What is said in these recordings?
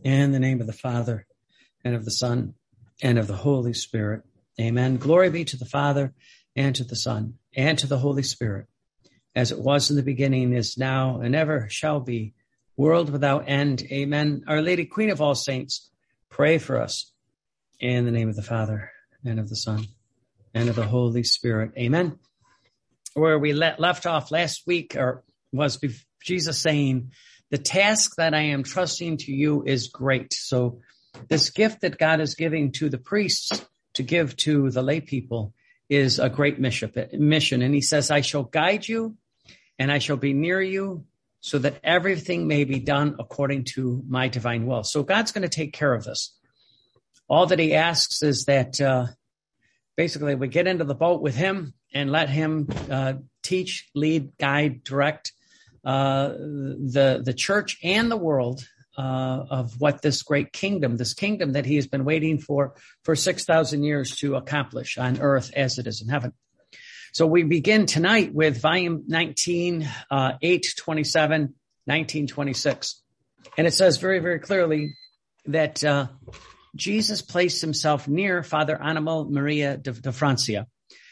In the name of the Father, and of the Son, and of the Holy Spirit. Amen. Glory be to the Father, and to the Son, and to the Holy Spirit, as it was in the beginning, is now, and ever shall be, world without end. Amen. Our Lady, Queen of all saints, pray for us. In the name of the Father, and of the Son, and of the Holy Spirit. Amen. Where we left off last week, or was Jesus saying, the task that I am trusting to you is great. So this gift that God is giving to the priests to give to the lay people is a great mission. And he says, I shall guide you and I shall be near you so that everything may be done according to my divine will. So God's going to take care of this. All that he asks is that basically we get into the boat with him and let him teach, lead, guide, direct the church and the world of what this great kingdom, this kingdom that he has been waiting for 6,000 years to accomplish on earth as it is in heaven. So we begin tonight with volume 19, 827, 1926. And it says very, very clearly that Jesus placed himself near Father Annibale Maria de Francia.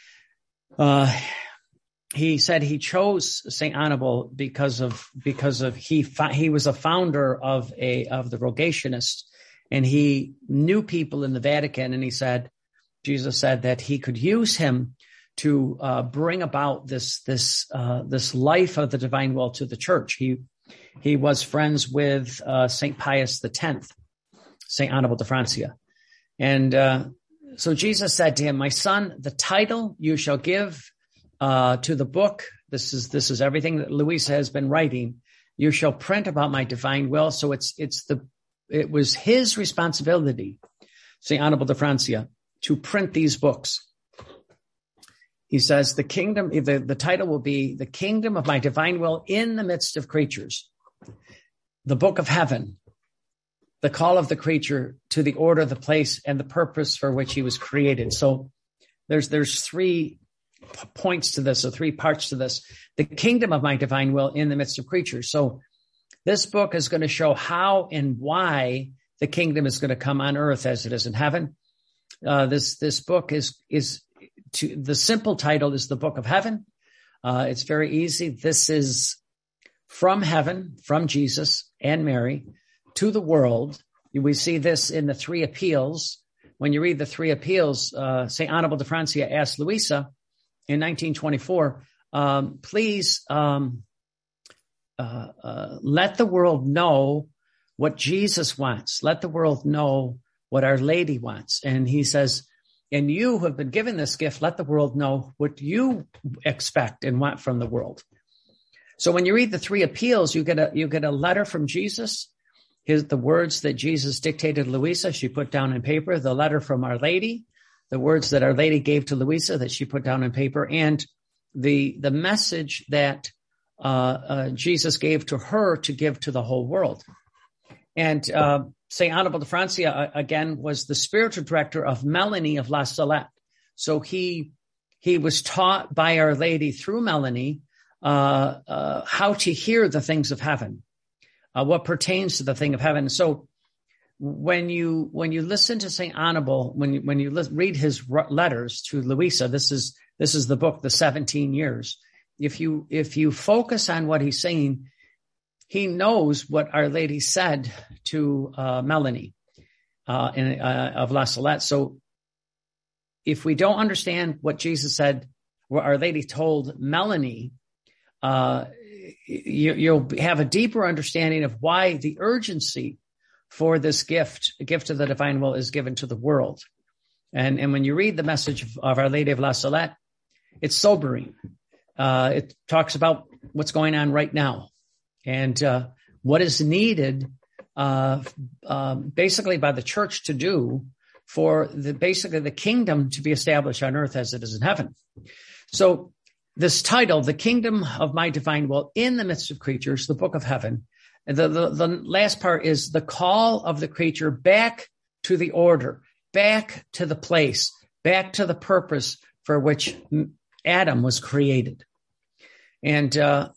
He said he chose Saint Annibale because he was a founder of the Rogationists, and he knew people in the Vatican, and Jesus said that he could use him to bring about this life of the divine will to the church. He was friends with Saint Pius X, Saint Annibale de Francia, and so Jesus said to him, "My son, the title you shall give to the book, this is everything that Luisa has been writing. You shall print about my divine will." So it was his responsibility, Saint Annibale de Francia, to print these books. He says the kingdom, the title will be "The Kingdom of My Divine Will in the Midst of Creatures," the book of heaven, the call of the creature to the order, the place, and the purpose for which he was created. So there's three points to this, or three parts to this. The kingdom of my divine will in the midst of creatures. So this book is going to show how and why the kingdom is going to come on earth as it is in heaven. This book the simple title is the Book of Heaven. It's very easy. This is from heaven, from Jesus and Mary to the world. We see this in the three appeals. When you read the three appeals, Saint Annibale de Francia asked Luisa in 1924, please let the world know what Jesus wants. Let the world know what Our Lady wants. And he says, and you who have been given this gift, let the world know what you expect and want from the world. So when you read the three appeals, you get a letter from Jesus. The words that Jesus dictated to Luisa, she put down in paper. The letter from Our Lady, the words that Our Lady gave to Luisa that she put down on paper, and the message that Jesus gave to her to give to the whole world. And Saint Annibale de Francia, again, was the spiritual director of Melanie of La Salette. So he was taught by Our Lady through Melanie how to hear the things of heaven, what pertains to the thing of heaven. So when you listen to Saint Annibale, when you read his letters to Luisa, this is the book, the 17 years. If you focus on what he's saying, he knows what Our Lady said to Melanie of La Salette. So if we don't understand what Jesus said, what Our Lady told Melanie, you'll have a deeper understanding of why the urgency for this gift of the divine will is given to the world. And when you read the message of Our Lady of La Salette, it's sobering. It talks about what's going on right now and what is needed basically by the church to do for the kingdom to be established on earth as it is in heaven. So this title, The Kingdom of My Divine Will in the Midst of Creatures, the Book of Heaven, the last part is the call of the creature back to the order, back to the place, back to the purpose for which Adam was created. And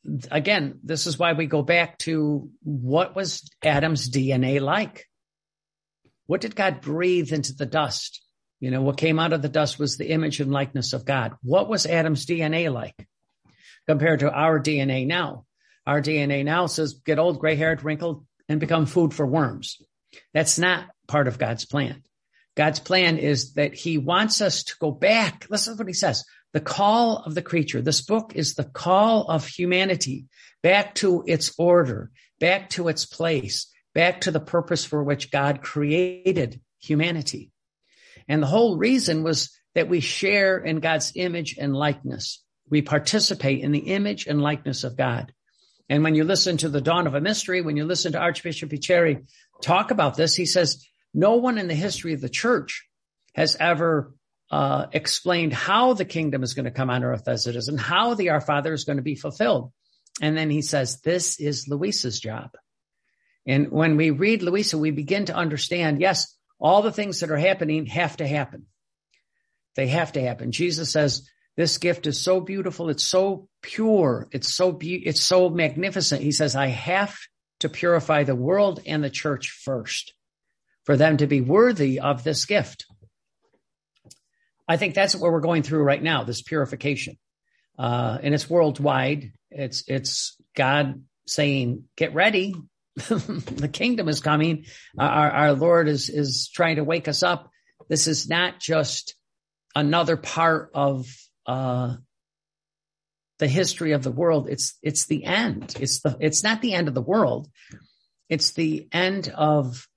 again, this is why we go back to what was Adam's DNA like? What did God breathe into the dust? What came out of the dust was the image and likeness of God. What was Adam's DNA like compared to our DNA now? Our DNA now says get old, gray-haired, wrinkled, and become food for worms. That's not part of God's plan. God's plan is that he wants us to go back. Listen to what he says. The call of the creature. This book is the call of humanity back to its order, back to its place, back to the purpose for which God created humanity. And the whole reason was that we share in God's image and likeness. We participate in the image and likeness of God. And when you listen to the Dawn of a Mystery, when you listen to Archbishop Picheri talk about this, he says, no one in the history of the church has ever explained how the kingdom is going to come on earth as it is and how the Our Father is going to be fulfilled. And then he says, this is Luisa's job. And when we read Luisa, we begin to understand, yes, all the things that are happening have to happen. They have to happen. Jesus says, this gift is so beautiful. It's so pure. It's so magnificent. He says, I have to purify the world and the church first for them to be worthy of this gift. I think that's what we're going through right now, this purification. And it's worldwide. It's God saying, get ready. The kingdom is coming. Our Lord is trying to wake us up. This is not just another part of the history of the world. It's the end. It's not the end of the world. It's the end of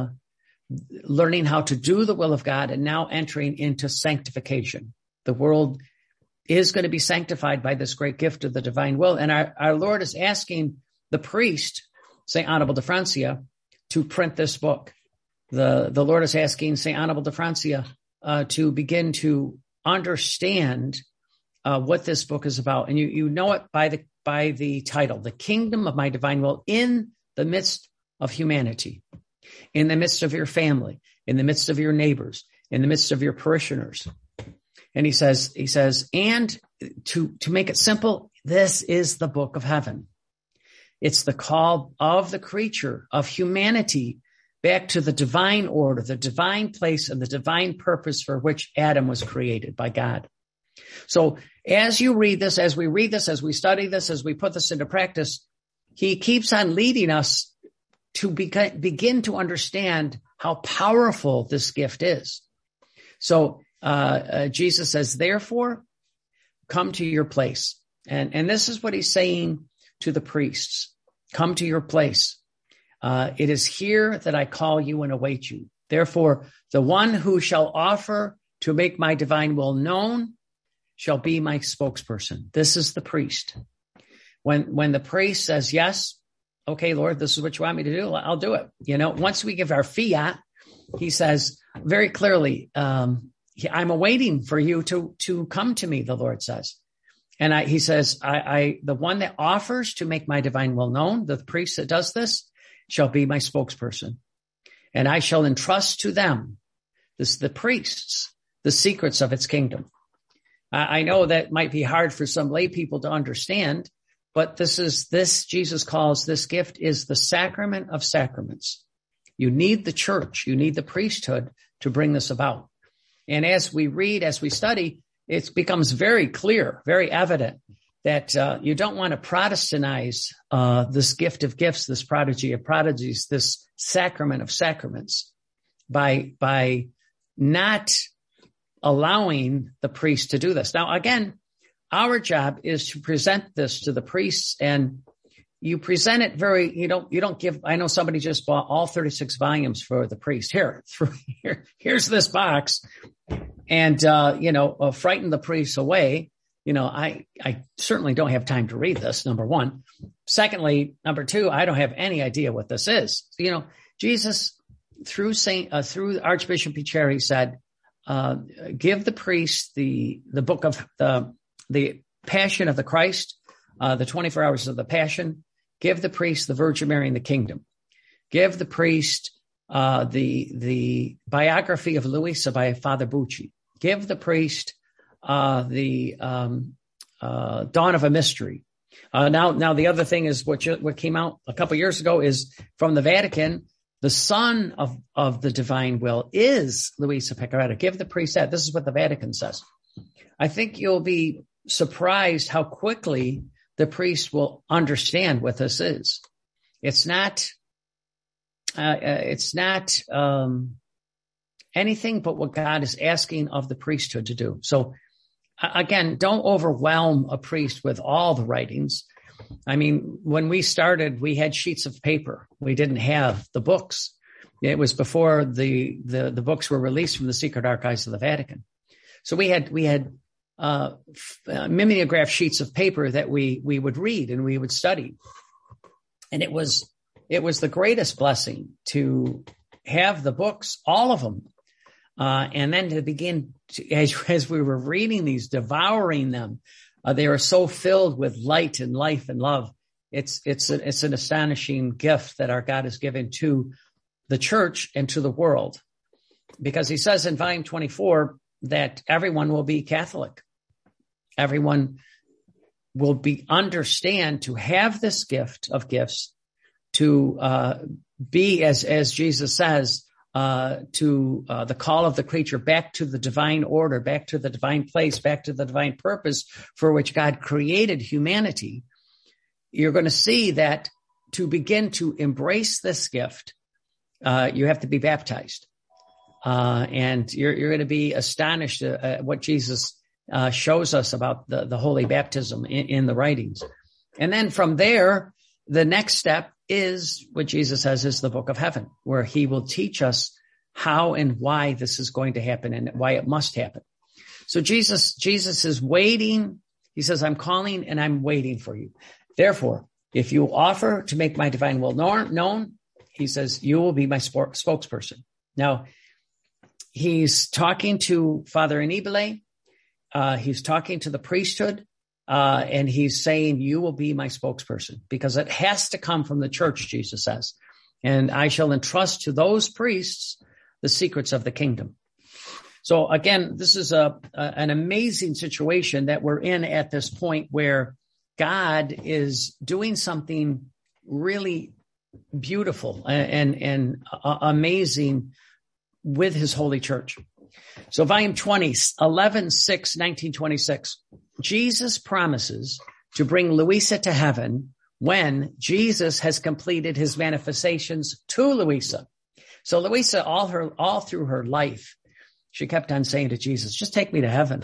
learning how to do the will of God and now entering into sanctification. The world is going to be sanctified by this great gift of the divine will. And our Lord is asking the priest, St. Annibale de Francia, to print this book. The Lord is asking St. Annibale de Francia to begin to understand what this book is about. And you know it by the title, The Kingdom of My Divine Will in the Midst of Humanity, in the midst of your family, in the midst of your neighbors, in the midst of your parishioners. And he says, and to make it simple, this is the book of heaven. It's the call of the creature, of humanity, back to the divine order, the divine place, and the divine purpose for which Adam was created by God. So as you read this, as we read this, as we study this, as we put this into practice, he keeps on leading us to begin to understand how powerful this gift is. So Jesus says, therefore, come to your place. And this is what he's saying to the priests. Come to your place. It is here that I call you and await you. Therefore, the one who shall offer to make my divine will known shall be my spokesperson. This is the priest. When the priest says, yes, okay, Lord, this is what you want me to do, I'll do it. Once we give our fiat, he says very clearly, I'm awaiting for you to come to me, the Lord says. And he says, the one that offers to make my divine will known, the priest that does this, shall be my spokesperson. And I shall entrust to them, the priests, the secrets of its kingdom. I know that might be hard for some lay people to understand, but Jesus calls this gift is the sacrament of sacraments. You need the church, you need the priesthood to bring this about. And as we read, as we study, it becomes very clear, very evident that you don't want to Protestantize this gift of gifts, this prodigy of prodigies, this sacrament of sacraments by not allowing the priest to do this. Now, again, our job is to present this to the priests, and you present it you don't give, I know somebody just bought all 36 volumes for the priest. Here's this box. And, frighten the priests away. I certainly don't have time to read this, number one. Secondly, number two, I don't have any idea what this is. Jesus, through Archbishop Picheri said, give the priest the book of the Passion of the Christ, the 24 Hours of the Passion. Give the priest the Virgin Mary and the Kingdom. Give the priest the biography of Luisa by Father Bucci. Give the priest the Dawn of a Mystery. Now the other thing is what came out a couple years ago is from the Vatican. The son of the divine will is Luisa Piccarreta. Give the priest that. This is what the Vatican says. I think you'll be surprised how quickly the priest will understand what this is. It's not anything but what God is asking of the priesthood to do. So again, don't overwhelm a priest with all the writings. I mean, when we started, we had sheets of paper. We didn't have the books. It was before the books were released from the secret archives of the Vatican. So we had mimeograph sheets of paper that we would read and we would study. And it was the greatest blessing to have the books, all of them. And then to begin to, as we were reading these, devouring them, they are so filled with light and life and love. It's an astonishing gift that our God has given to the church and to the world, because he says in volume 24 that everyone will be Catholic. Everyone will understand to have this gift of gifts, to be, as Jesus says, to the call of the creature back to the divine order, back to the divine place, back to the divine purpose for which God created humanity. You're going to see that to begin to embrace this gift, you have to be baptized. And you're going to be astonished at what Jesus shows us about the holy baptism in the writings. And then from there, the next step is what Jesus says is the book of heaven, where he will teach us how and why this is going to happen and why it must happen. So Jesus is waiting. He says, I'm calling and I'm waiting for you. Therefore, if you offer to make my divine will known, he says, you will be my spokesperson. Now, he's talking to Father Annibale. He's talking to the priesthood. And he's saying, you will be my spokesperson, because it has to come from the church, Jesus says. And I shall entrust to those priests the secrets of the kingdom. So again, this is an amazing situation that we're in at this point, where God is doing something really beautiful and amazing with his holy church. So volume 20, 11/6/1926, Jesus promises to bring Luisa to heaven when Jesus has completed his manifestations to Luisa. So Luisa, all through her life, she kept on saying to Jesus, just take me to heaven.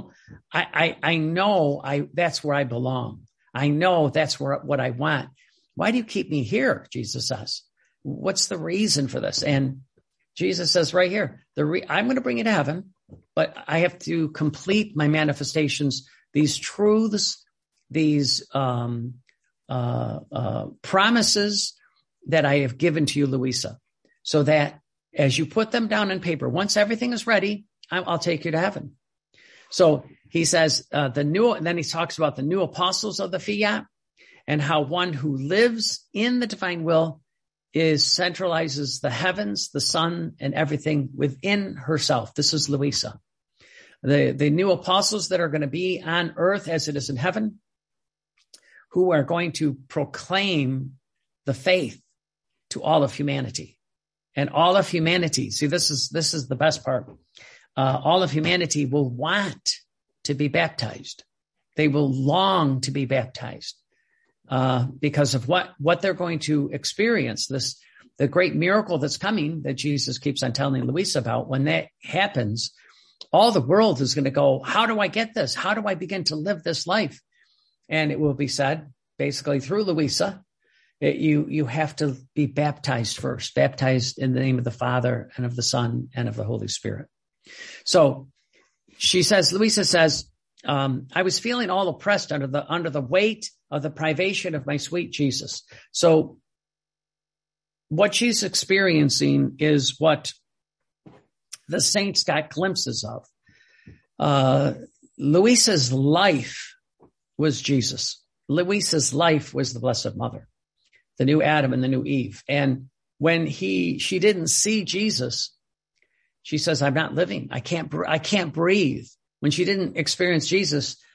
I know that's where I belong. I know that's what I want. Why do you keep me here? Jesus says, what's the reason for this? And Jesus says right here, I'm going to bring you to heaven, but I have to complete my manifestations, these truths, these promises that I have given to you, Luisa, so that as you put them down on paper, once everything is ready, I'll take you to heaven. So he says and then he talks about the new apostles of the fiat, and how one who lives in the divine will centralizes the heavens, the sun, and everything within herself. This is Luisa. The new apostles that are going to be on earth as it is in heaven, who are going to proclaim the faith to all of humanity. And all of humanity, see, this is the best part. All of humanity will want to be baptized. They will long to be baptized. Because of what they're going to experience, the great miracle that's coming that Jesus keeps on telling Luisa about. When that happens, all the world is going to go, how do I get this? How do I begin to live this life? And it will be said basically through Luisa, you have to be baptized first, baptized in the name of the Father and of the Son and of the Holy Spirit. So Luisa says, I was feeling all oppressed under the weight of the privation of my sweet Jesus. So what she's experiencing is what the saints got glimpses of. Luisa's life was Jesus. Luisa's life was the Blessed Mother, the new Adam and the new Eve. And when she didn't see Jesus, she says, I'm not living. I can't breathe. When she didn't experience Jesus,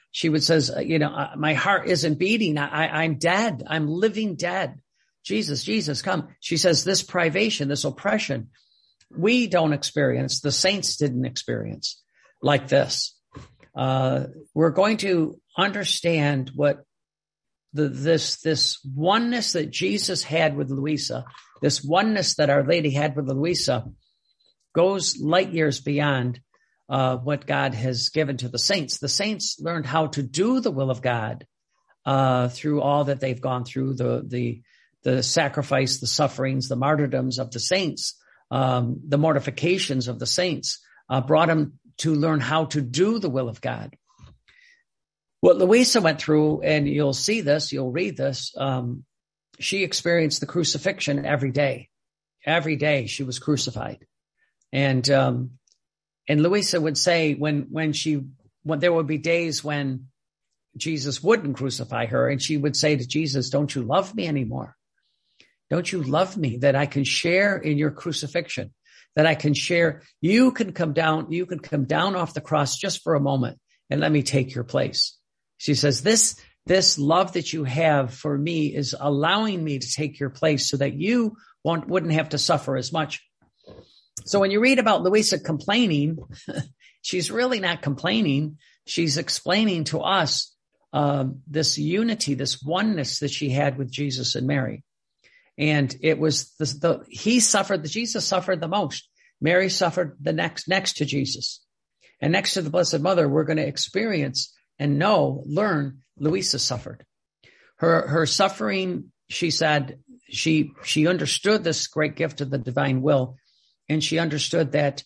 she would says, my heart isn't beating. I'm dead. I'm living dead. Jesus, come. She says, this privation, this oppression, we don't experience. The saints didn't experience like this. We're going to understand what this oneness that Jesus had with Louisa, this oneness that Our Lady had with Louisa, goes light years beyond what God has given to the saints. The saints learned how to do the will of God through all that they've gone through, the sacrifice, the sufferings, the martyrdoms of the saints, the mortifications of the saints, brought them to learn how to do the will of God. What Louisa went through, and you'll see this, you'll read this, she experienced the crucifixion every day. Every day she was crucified. And Louisa would say when there would be days when Jesus wouldn't crucify her, and she would say to Jesus, don't you love me anymore? Don't you love me that I can share in your crucifixion, that I can share? You can come down off the cross just for a moment and let me take your place. She says, this love that you have for me is allowing me to take your place so that you wouldn't have to suffer as much. So when you read about Louisa complaining, she's really not complaining. She's explaining to us this unity, this oneness that she had with Jesus and Mary. And it was Jesus suffered the most. Mary suffered the next to Jesus. And next to the Blessed Mother, we're going to experience and learn Louisa suffered. Her suffering, she said, she understood this great gift of the divine will. And she understood that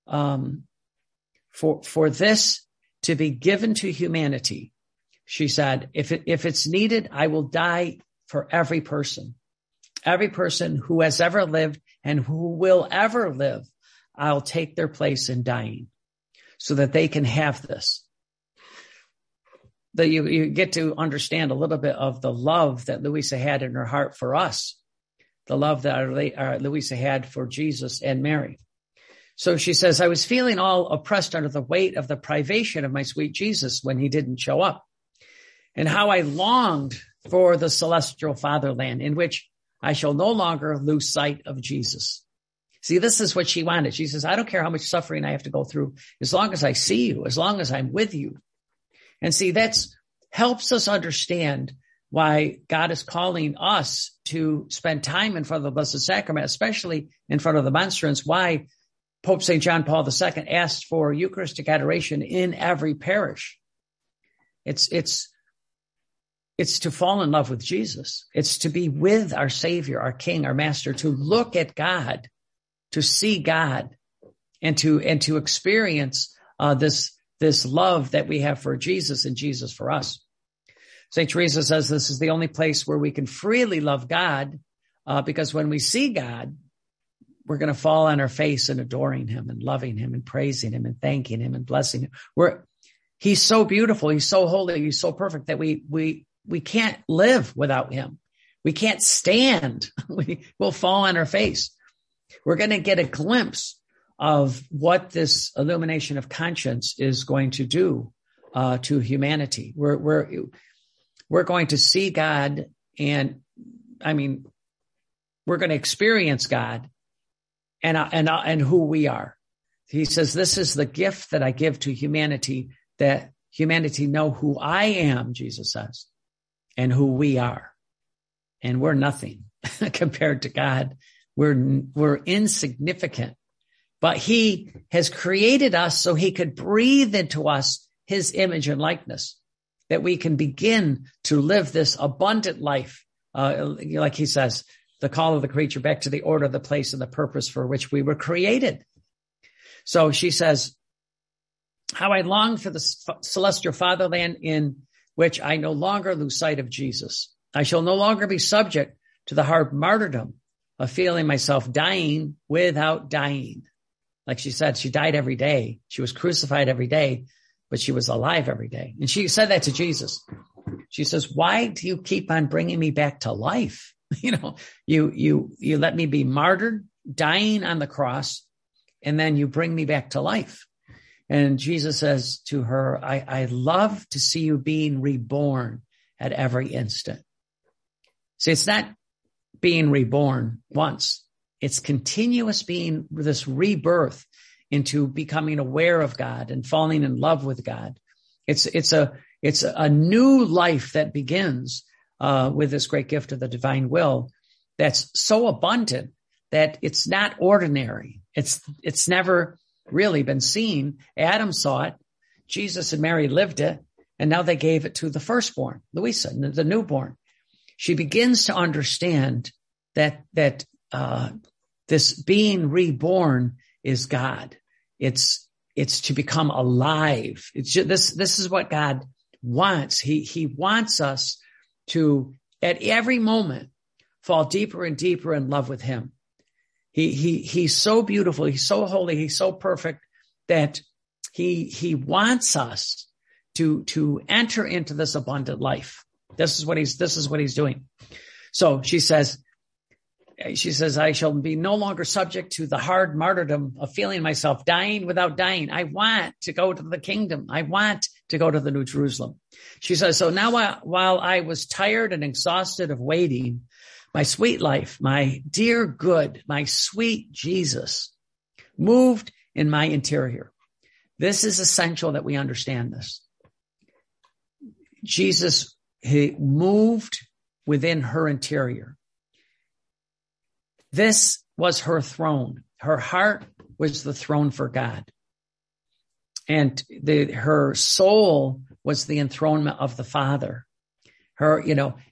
for this to be given to humanity, she said, if it's needed, I will die for every person who has ever lived and who will ever live. I'll take their place in dying so that they can have this. That you get to understand a little bit of the love that Louisa had in her heart for us, the love that Louisa had for Jesus and Mary. So she says, I was feeling all oppressed under the weight of the privation of my sweet Jesus when he didn't show up, and how I longed for the celestial fatherland in which I shall no longer lose sight of Jesus. See, this is what she wanted. She says, I don't care how much suffering I have to go through, as long as I see you, as long as I'm with you. And see, that's helps us understand why God is calling us to spend time in front of the Blessed Sacrament, especially in front of the monstrance, why Pope St. John Paul II asked for Eucharistic adoration in every parish. It's to fall in love with Jesus. It's to be with our Savior, our King, our Master, to look at God, to see God, and to experience this love that we have for Jesus and Jesus for us. St. Teresa says this is the only place where we can freely love God, because when we see God, we're going to fall on our face in adoring him and loving him and praising him and thanking him and blessing him. He's so beautiful. He's so holy. He's so perfect that we can't live without him. We can't stand. We'll fall on our face. We're going to get a glimpse of what this illumination of conscience is going to do to humanity. We're going to see God, and we're going to experience God and who we are. He says, this is the gift that I give to humanity, that humanity know who I am, Jesus says, and who we are. And we're nothing compared to God. We're insignificant, but he has created us so he could breathe into us his image and likeness, that we can begin to live this abundant life. Like he says, the call of the creature back to the order, the place, and the purpose for which we were created. So she says, how I long for the celestial fatherland in which I no longer lose sight of Jesus. I shall no longer be subject to the hard martyrdom of feeling myself dying without dying. Like she said, she died every day. She was crucified every day, but she was alive every day. And she said that to Jesus. She says, why do you keep on bringing me back to life? You let me be martyred, dying on the cross, and then you bring me back to life. And Jesus says to her, I love to see you being reborn at every instant. See, it's not being reborn once. It's continuous being this rebirth into becoming aware of God and falling in love with God. It's a new life that begins with this great gift of the divine will that's so abundant that it's not ordinary. It's never really been seen. Adam saw it. Jesus and Mary lived it. And now they gave it to the firstborn, Louisa, the newborn. She begins to understand that this being reborn is God. It's to become alive. This is what God wants. He wants us to, at every moment, fall deeper and deeper in love with him. He's so beautiful. He's so holy. He's so perfect that he wants us to enter into this abundant life. This is what he's doing. So she says, I shall be no longer subject to the hard martyrdom of feeling myself dying without dying. I want to go to the kingdom. I want to go to the New Jerusalem. She says, so now while I was tired and exhausted of waiting, my sweet life, my dear good, my sweet Jesus moved in my interior. This is essential that we understand this. Jesus, he moved within her interior. This was her throne. Her heart was the throne for God. And her soul was the enthronement of the Father. Her,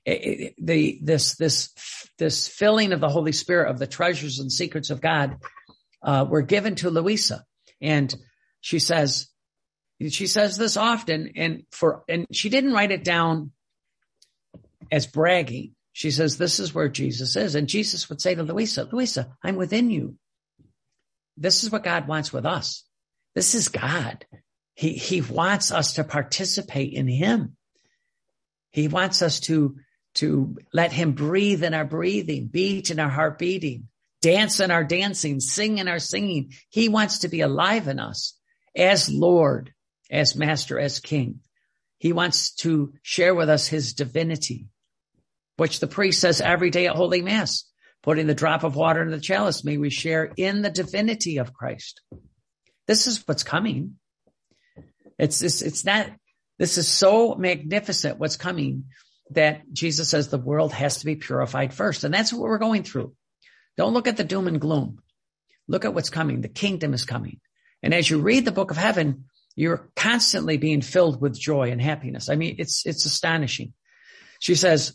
this filling of the Holy Spirit, of the treasures and secrets of God, were given to Louisa. And she says this often, and she didn't write it down as bragging. She says, this is where Jesus is. And Jesus would say to Louisa, I'm within you. This is what God wants with us. This is God. He wants us to participate in him. He wants us to let him breathe in our breathing, beat in our heart beating, dance in our dancing, sing in our singing. He wants to be alive in us as Lord, as Master, as King. He wants to share with us his divinity, which the priest says every day at Holy Mass, putting the drop of water in the chalice, may we share in the divinity of Christ. This is what's coming. This is so magnificent what's coming that Jesus says the world has to be purified first. And that's what we're going through. Don't look at the doom and gloom. Look at what's coming. The kingdom is coming. And as you read the book of heaven, you're constantly being filled with joy and happiness. I mean, it's astonishing. She says,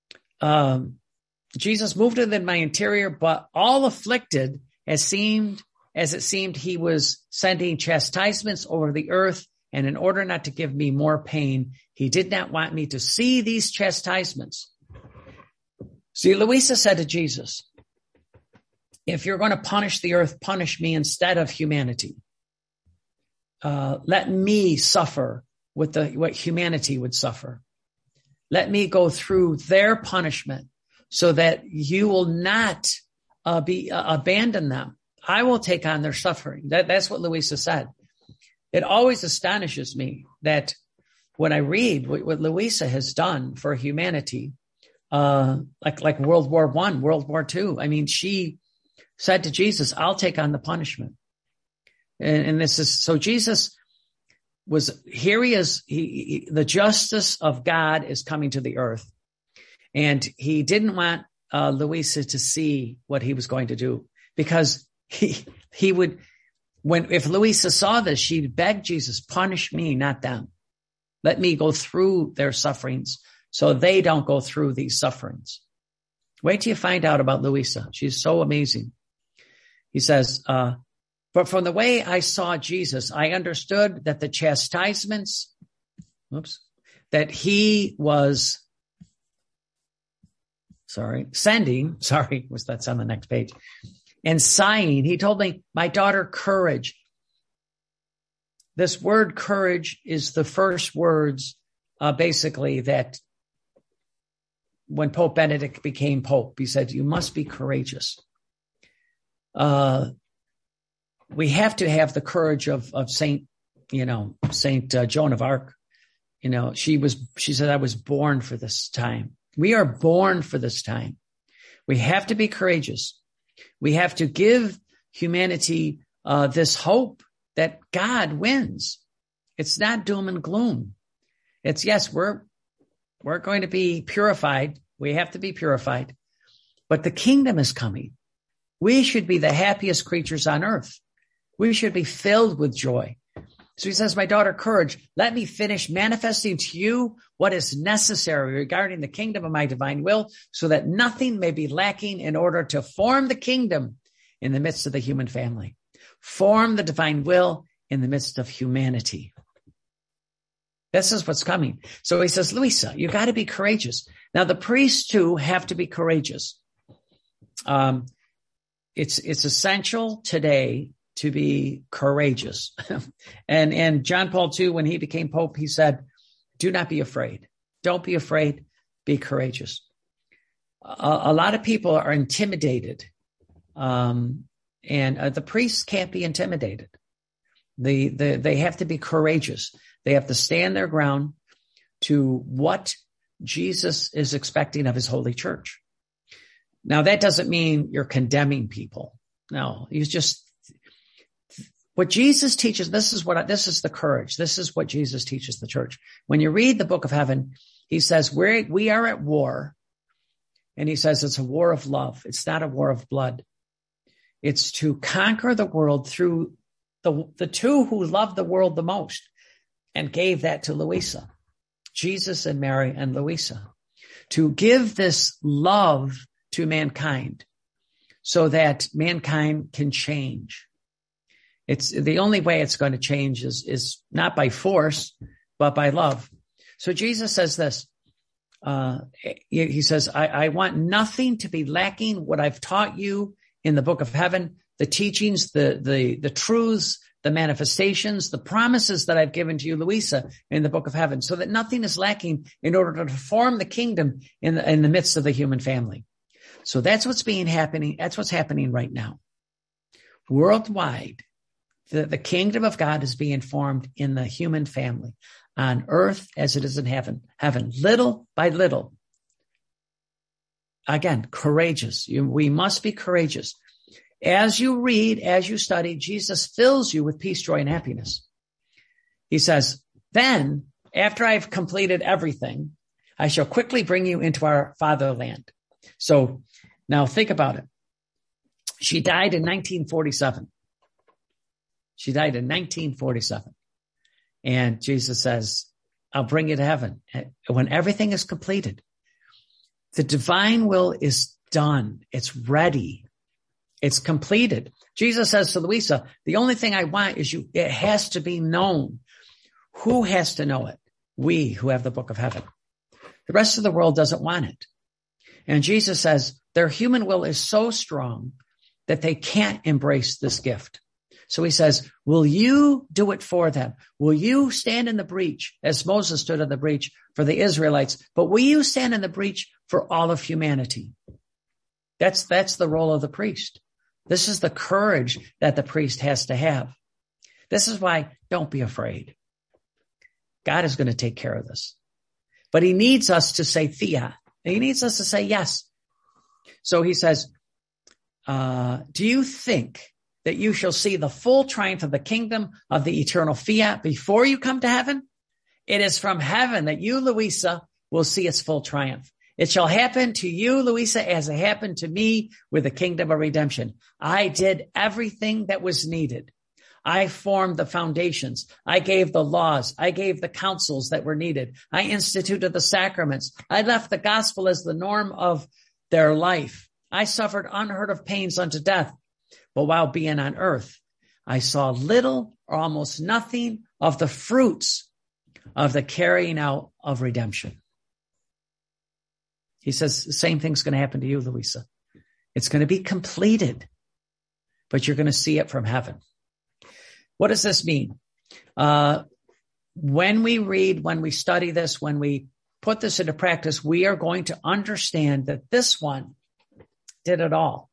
Jesus moved within my interior, but all afflicted as it seemed he was sending chastisements over the earth. And in order not to give me more pain, he did not want me to see these chastisements. See, Louisa said to Jesus, if you're going to punish the earth, punish me instead of humanity. Let me suffer with what humanity would suffer. Let me go through their punishment so that you will not abandon them. I will take on their suffering. That's what Louisa said. It always astonishes me that when I read what Louisa has done for humanity, like World War I, World War II. I mean, she said to Jesus, I'll take on the punishment. And this is, so Jesus here he is, the justice of God is coming to the earth. And he didn't want Louisa to see what he was going to do, because he would, if Louisa saw this, she'd beg Jesus, punish me, not them. Let me go through their sufferings so they don't go through these sufferings. Wait till you find out about Louisa. She's so amazing. He says, but from the way I saw Jesus, I understood that the chastisements, that he was, sending, that's on the next page, and sighing. He told me, my daughter, courage. This word courage is the first words, basically, that when Pope Benedict became Pope, he said, you must be courageous. We have to have the courage of Saint Saint Joan of Arc, she said, I was born for this time. We are born for this time. We have to be courageous. We have to give humanity this hope that God wins. It's not doom and gloom. It's, yes, we're going to be purified. We have to be purified, but the kingdom is coming. We should be the happiest creatures on earth. We should be filled with joy. So he says, my daughter, courage, let me finish manifesting to you what is necessary regarding the kingdom of my divine will, so that nothing may be lacking in order to form the kingdom in the midst of the human family. Form the divine will in the midst of humanity. This is what's coming. So he says, Louisa, you got to be courageous. Now the priests too have to be courageous. It's essential today to be courageous. and John Paul II, when he became Pope, he said, do not be afraid. Don't be afraid. Be courageous. A lot of people are intimidated. And the priests can't be intimidated. They have to be courageous. They have to stand their ground to what Jesus is expecting of his holy church. Now, that doesn't mean you're condemning people. No, he's just, what Jesus teaches, this is the courage. This is what Jesus teaches the church. When you read the book of heaven, he says, we are at war. And he says it's a war of love. It's not a war of blood. It's to conquer the world through the two who loved the world the most and gave that to Louisa, Jesus and Mary and Louisa, to give this love to mankind so that mankind can change. It's the only way it's going to change is not by force, but by love. So Jesus says this, he says, I want nothing to be lacking what I've taught you in the book of heaven, the teachings, the truths, the manifestations, the promises that I've given to you, Louisa, in the book of heaven, so that nothing is lacking in order to form the kingdom in the midst of the human family. So that's what's happening. That's what's happening right now. Worldwide, the kingdom of God is being formed in the human family on earth as it is in heaven, little by little. Again, courageous. We must be courageous. As you read, as you study, Jesus fills you with peace, joy, and happiness. He says, then, after I've completed everything, I shall quickly bring you into our fatherland. So now think about it. She died in 1947. And Jesus says, I'll bring you to heaven. When everything is completed, the divine will is done. It's ready. It's completed. Jesus says to Louisa, the only thing I want is it has to be known. Who has to know it? We who have the book of heaven. The rest of the world doesn't want it. And Jesus says their human will is so strong that they can't embrace this gift. So he says, will you do it for them? Will you stand in the breach as Moses stood in the breach for the Israelites? But will you stand in the breach for all of humanity? That's the role of the priest. This is the courage that the priest has to have. This is why don't be afraid. God is going to take care of this. But he needs us to say fiat. He needs us to say yes. So he says, do you think that you shall see the full triumph of the kingdom of the eternal fiat before you come to heaven? It is from heaven that you, Louisa, will see its full triumph. It shall happen to you, Louisa, as it happened to me with the kingdom of redemption. I did everything that was needed. I formed the foundations. I gave the laws. I gave the counsels that were needed. I instituted the sacraments. I left the gospel as the norm of their life. I suffered unheard of pains unto death. But while being on earth, I saw little or almost nothing of the fruits of the carrying out of redemption. He says the same thing's going to happen to you, Louisa. It's going to be completed, but you're going to see it from heaven. What does this mean? When we read, when we study this, when we put this into practice, we are going to understand that this one did it all.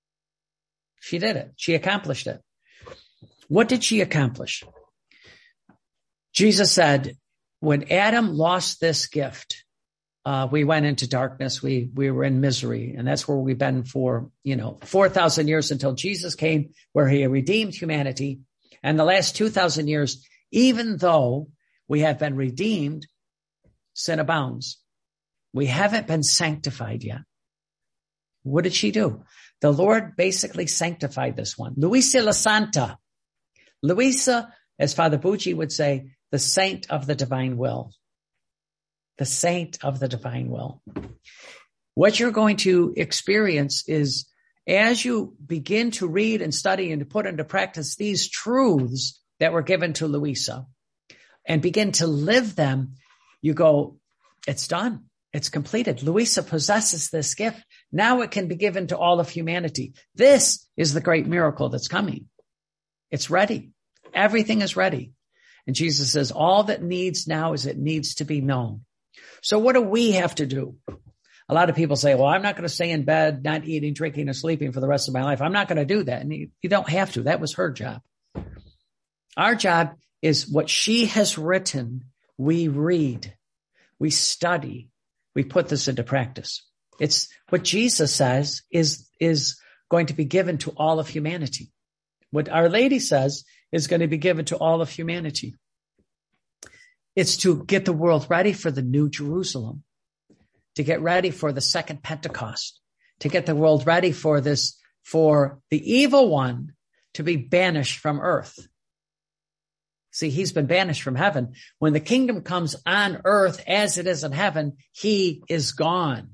She did it. She accomplished it. What did she accomplish? Jesus said, when Adam lost this gift, we went into darkness. We were in misery. And that's where we've been for, 4,000 years until Jesus came, where he redeemed humanity. And the last 2,000 years, even though we have been redeemed, sin abounds. We haven't been sanctified yet. What did she do? The Lord basically sanctified this one. Luisa la Santa. Luisa, as Father Bucci would say, the saint of the divine will. The saint of the divine will. What you're going to experience is, as you begin to read and study and to put into practice these truths that were given to Luisa and begin to live them, you go, it's done. It's completed. Luisa possesses this gift. Now it can be given to all of humanity. This is the great miracle that's coming. It's ready. Everything is ready. And Jesus says, all that needs now is it needs to be known. So what do we have to do? A lot of people say, well, I'm not going to stay in bed, not eating, drinking, and sleeping for the rest of my life. I'm not going to do that. And you don't have to. That was her job. Our job is what she has written. We read, we study, we put this into practice. It's what Jesus says is going to be given to all of humanity. What Our Lady says is going to be given to all of humanity. It's to get the world ready for the new Jerusalem, to get ready for the second Pentecost, to get the world ready for the evil one to be banished from earth. See, he's been banished from heaven. When the kingdom comes on earth as it is in heaven, he is gone.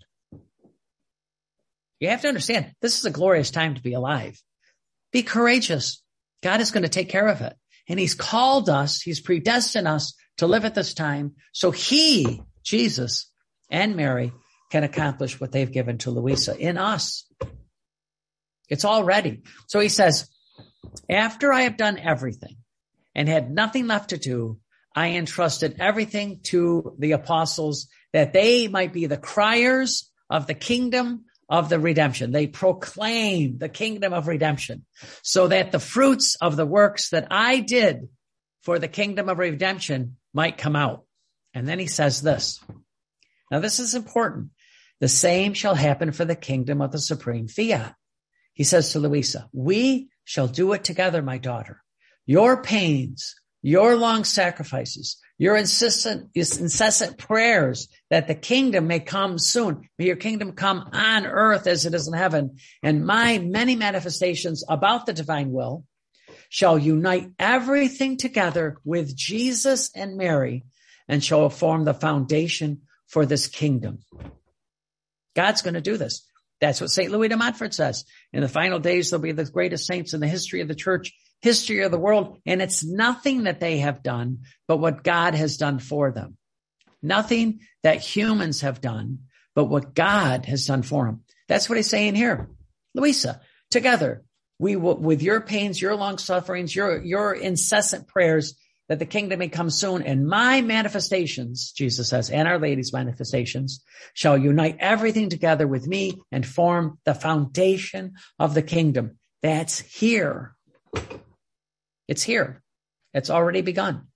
You have to understand, this is a glorious time to be alive. Be courageous. God is going to take care of it. And he's called us, he's predestined us to live at this time so he, Jesus and Mary, can accomplish what they've given to Luisa in us. It's all ready. So he says, after I have done everything and had nothing left to do, I entrusted everything to the apostles that they might be the criers of the kingdom of the redemption. They proclaim the kingdom of redemption so that the fruits of the works that I did for the kingdom of redemption might come out. And then he says this. Now this is important. The same shall happen for the kingdom of the supreme fiat. He says to Luisa, we shall do it together, my daughter. Your pains, your long sacrifices, your incessant prayers that the kingdom may come soon. May your kingdom come on earth as it is in heaven. And my many manifestations about the divine will shall unite everything together with Jesus and Mary and shall form the foundation for this kingdom. God's going to do this. That's what St. Louis de Montfort says. In the final days, there'll be the greatest saints in the history of the church, history of the world. And it's nothing that they have done, but what God has done for them. Nothing that humans have done, but what God has done for them. That's what he's saying here. Luisa, together, we will, with your pains, your long sufferings, your incessant prayers, that the kingdom may come soon, and my manifestations, Jesus says, and Our Lady's manifestations, shall unite everything together with me and form the foundation of the kingdom. That's here. It's here. It's already begun.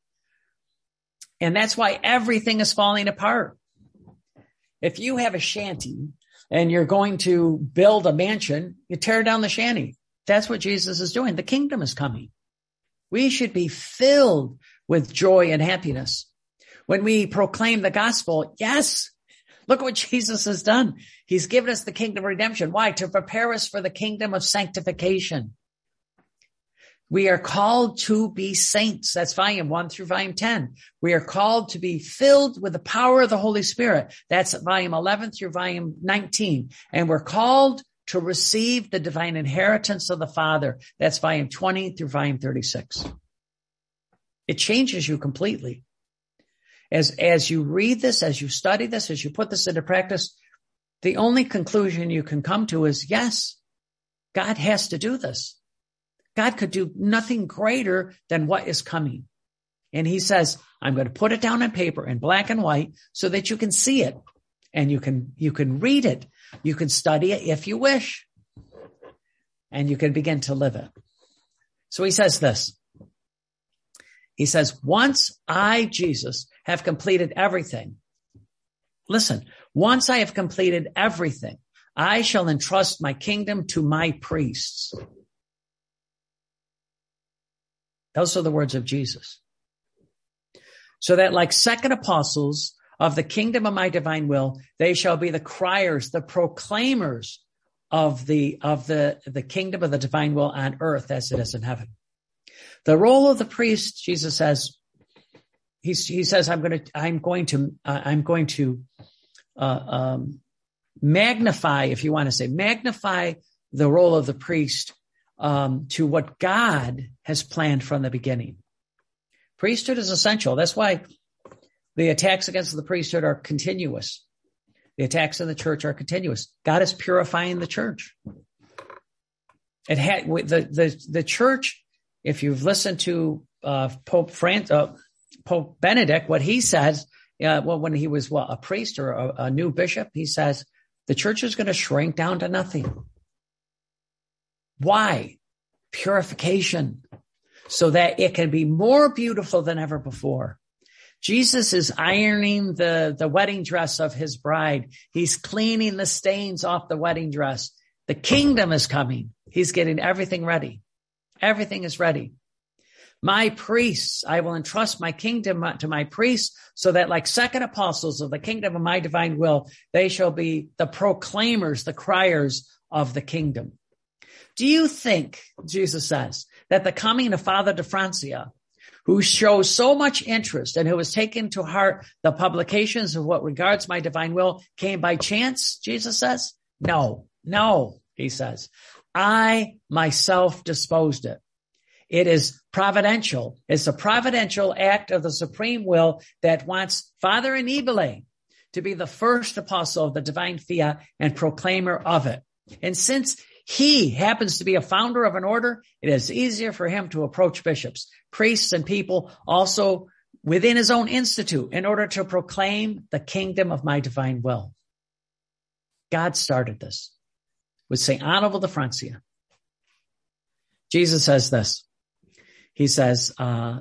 And that's why everything is falling apart. If you have a shanty and you're going to build a mansion, you tear down the shanty. That's what Jesus is doing. The kingdom is coming. We should be filled with joy and happiness. When we proclaim the gospel, yes, look what Jesus has done. He's given us the kingdom of redemption. Why? To prepare us for the kingdom of sanctification. We are called to be saints. That's volume 1 through volume 10. We are called to be filled with the power of the Holy Spirit. That's volume 11 through volume 19. And we're called to receive the divine inheritance of the Father. That's volume 20 through volume 36. It changes you completely. As you read this, as you study this, as you put this into practice, the only conclusion you can come to is, yes, God has to do this. God could do nothing greater than what is coming. And he says, I'm going to put it down on paper in black and white so that you can see it and you can read it. You can study it if you wish, and you can begin to live it. So he says this. He says, once I, Jesus, have completed everything, listen, once I have completed everything, I shall entrust my kingdom to my priests. Those are the words of Jesus. So that like second apostles of the kingdom of my divine will, they shall be the criers, the proclaimers of the kingdom of the divine will on earth as it is in heaven. The role of the priest, Jesus says, he says, I'm going to magnify, if you want to say, magnify the role of the priest to what God has planned from the beginning. Priesthood is essential. That's why the attacks against the priesthood are continuous. The attacks in the church are continuous. God is purifying the church. The church, if you've listened to Pope Benedict, what he says, when he was a priest or a new bishop, he says the church is going to shrink down to nothing. Why? Purification, so that it can be more beautiful than ever before. Jesus is ironing the wedding dress of his bride. He's cleaning the stains off the wedding dress. The kingdom is coming. He's getting everything ready. Everything is ready. My priests, I will entrust my kingdom to my priests so that like second apostles of the kingdom of my divine will, they shall be the proclaimers, the criers of the kingdom. Do you think, Jesus says, that the coming of Father de Francia, who shows so much interest and who has taken to heart the publications of what regards my divine will, came by chance, Jesus says? No, he says. I myself disposed it. It is providential. It's a providential act of the supreme will that wants Father Annibale to be the first apostle of the divine fiat and proclaimer of it. And since he happens to be a founder of an order, it is easier for him to approach bishops, priests, and people also within his own institute in order to proclaim the kingdom of my divine will. God started this with St. Annibale de Francia. Jesus says this. He says,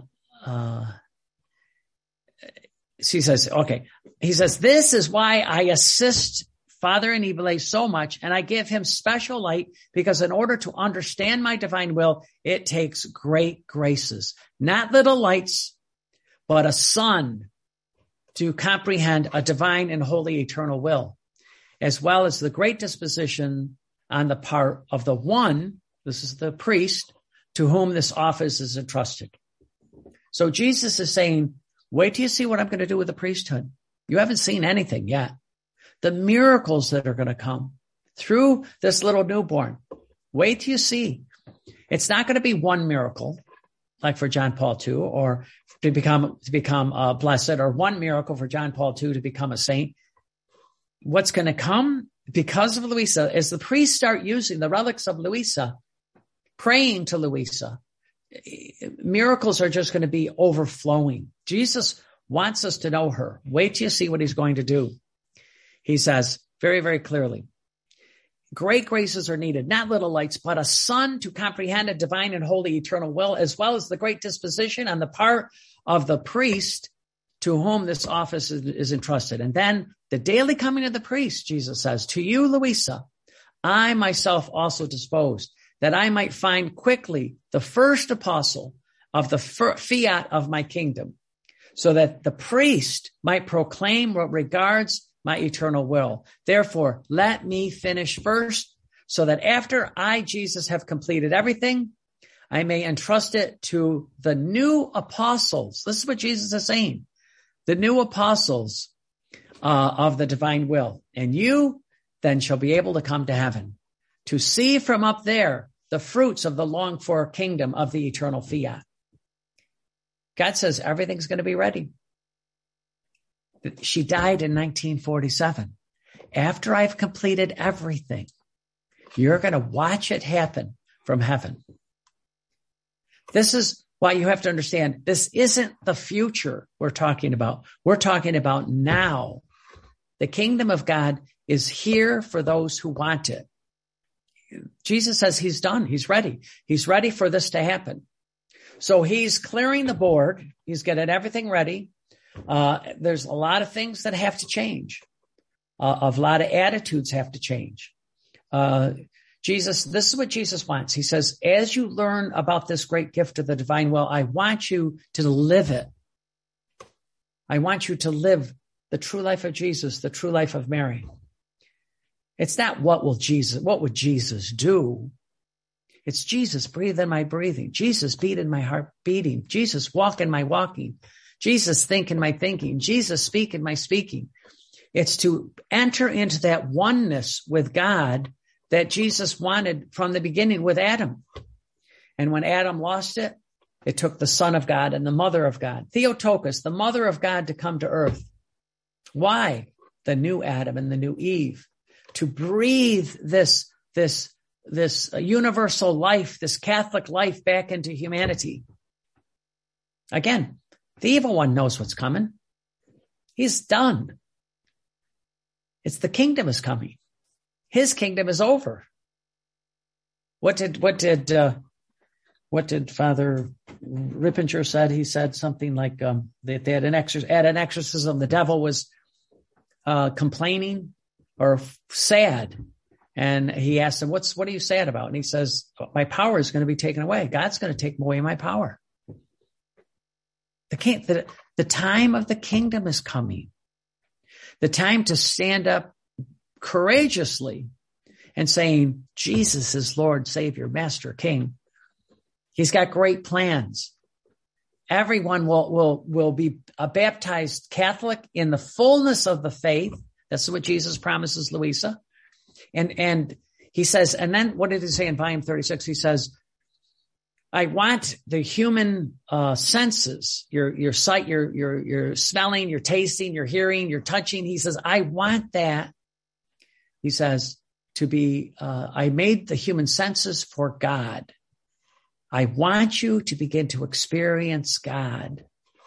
this is why I assist Father Annibale so much, and I give him special light, because in order to understand my divine will, it takes great graces, not little lights, but a sun to comprehend a divine and holy eternal will, as well as the great disposition on the part of the one, this is the priest, to whom this office is entrusted. So Jesus is saying, wait till you see what I'm going to do with the priesthood. You haven't seen anything yet. The miracles that are going to come through this little newborn. Wait till you see. It's not going to be one miracle, like for John Paul II, or to become blessed, or one miracle for John Paul II to become a saint. What's going to come because of Luisa is the priests start using the relics of Luisa, praying to Luisa. Miracles are just going to be overflowing. Jesus wants us to know her. Wait till you see what he's going to do. He says very, very clearly, great graces are needed, not little lights, but a sun to comprehend a divine and holy eternal will, as well as the great disposition on the part of the priest to whom this office is entrusted. And then the daily coming of the priest, Jesus says, to you, Luisa, I myself also disposed, that I might find quickly the first apostle of the fiat of my kingdom, so that the priest might proclaim what regards my eternal will. Therefore, let me finish first, so that after I, Jesus, have completed everything, I may entrust it to the new apostles. This is what Jesus is saying. The new apostles of the divine will. And you then shall be able to come to heaven, to see from up there the fruits of the longed for kingdom of the eternal fiat. God says everything's going to be ready. She died in 1947. After I've completed everything, you're going to watch it happen from heaven. This is why you have to understand, this isn't the future we're talking about. We're talking about now. The kingdom of God is here for those who want it. Jesus says he's done. He's ready. He's ready for this to happen. So he's clearing the board. He's getting everything ready. There's a lot of things that have to change. A lot of attitudes have to change. Jesus, this is what Jesus wants. He says, as you learn about this great gift of the divine will, I want you to live it. I want you to live the true life of Jesus, the true life of Mary. It's not what would Jesus do? It's Jesus breathe in my breathing. Jesus beat in my heart beating. Jesus walk in my walking. Jesus think in my thinking. Jesus speak in my speaking. It's to enter into that oneness with God that Jesus wanted from the beginning with Adam. And when Adam lost it, it took the Son of God and the Mother of God, Theotokos, the Mother of God, to come to earth. Why? The new Adam and the new Eve, to breathe this universal life, this Catholic life back into humanity. Again, the evil one knows what's coming. He's done. It's the kingdom is coming. His kingdom is over. What did Father Rippinger said? He said something like they had an exorcism. The devil was complaining or sad, and he asked him, "What are you sad about?" And he says, "My power is going to be taken away. God's going to take away my power. The time of the kingdom is coming. The time to stand up courageously and saying, Jesus is Lord, Savior, Master, King. He's got great plans. Everyone will be a baptized Catholic in the fullness of the faith." That's what Jesus promises Louisa. And he says, and then what did he say in volume 36? He says, I want the human senses, your sight, your smelling, your tasting, your hearing, your touching. He says, I want that. He says, to be, I made the human senses for God. I want you to begin to experience God.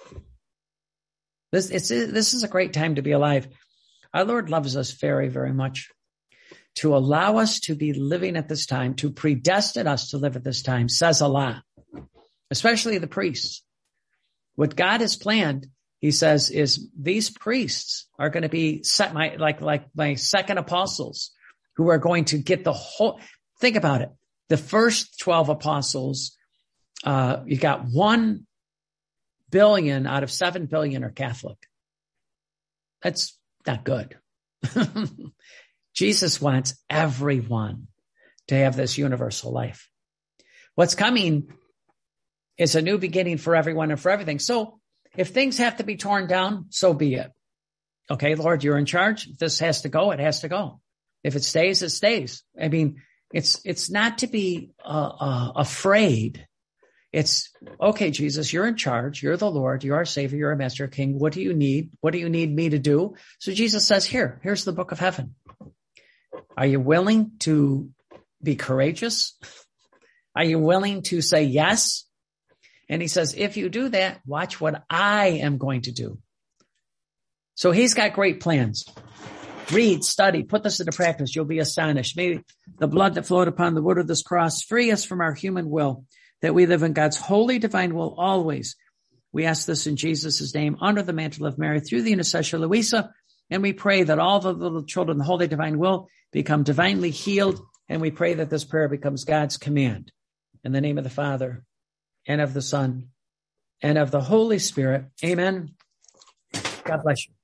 This is a great time to be alive. Our Lord loves us very, very much. To allow us to be living at this time, to predestine us to live at this time, says a lot, especially the priests. What God has planned, he says, is these priests are going to be set like my second apostles, who are going to get the whole. Think about it. The first 12 apostles, you got 1 billion out of 7 billion are Catholic. That's not good. Jesus wants everyone to have this universal life. What's coming is a new beginning for everyone and for everything. So if things have to be torn down, so be it. Okay, Lord, you're in charge. If this has to go, it has to go. If it stays, it stays. I mean, it's not to be afraid. It's, okay, Jesus, you're in charge. You're the Lord. You're our Savior. You're our Master, King. What do you need? What do you need me to do? So Jesus says, here's the book of heaven. Are you willing to be courageous? Are you willing to say yes? And he says, if you do that, watch what I am going to do. So he's got great plans. Read, study, put this into practice. You'll be astonished. May the blood that flowed upon the wood of this cross free us from our human will, that we live in God's holy divine will always. We ask this in Jesus' name, under the mantle of Mary, through the intercession of Louisa, and we pray that all the little children, the holy divine will, become divinely healed, and we pray that this prayer becomes God's command. In the name of the Father, and of the Son, and of the Holy Spirit. Amen. God bless you.